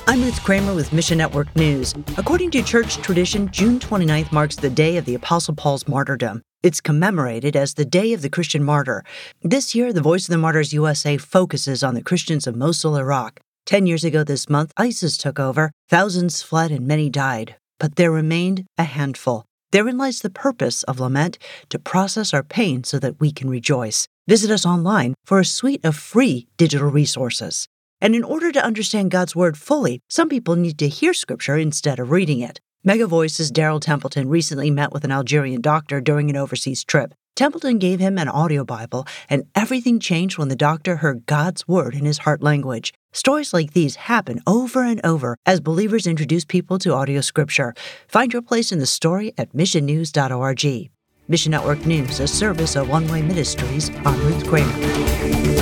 I'm Ruth Kramer with Mission Network News. According to church tradition, June 29th marks the day of the Apostle Paul's martyrdom. It's commemorated as the Day of the Christian Martyr. This year, the Voice of the Martyrs USA focuses on the Christians of Mosul, Iraq. 10 years ago this month, ISIS took over. Thousands fled and many died. But there remained a handful. Therein lies the purpose of lament, to process our pain so that we can rejoice. Visit us online for a suite of free digital resources. And in order to understand God's Word fully, some people need to hear Scripture instead of reading it. Mega Voice's Daryl Templeton recently met with an Algerian doctor during an overseas trip. Templeton gave him an audio Bible, and everything changed when the doctor heard God's Word in his heart language. Stories like these happen over and over as believers introduce people to audio Scripture. Find your place in the story at missionnews.org. Mission Network News, a service of One Way Ministries. I'm Ruth Kramer.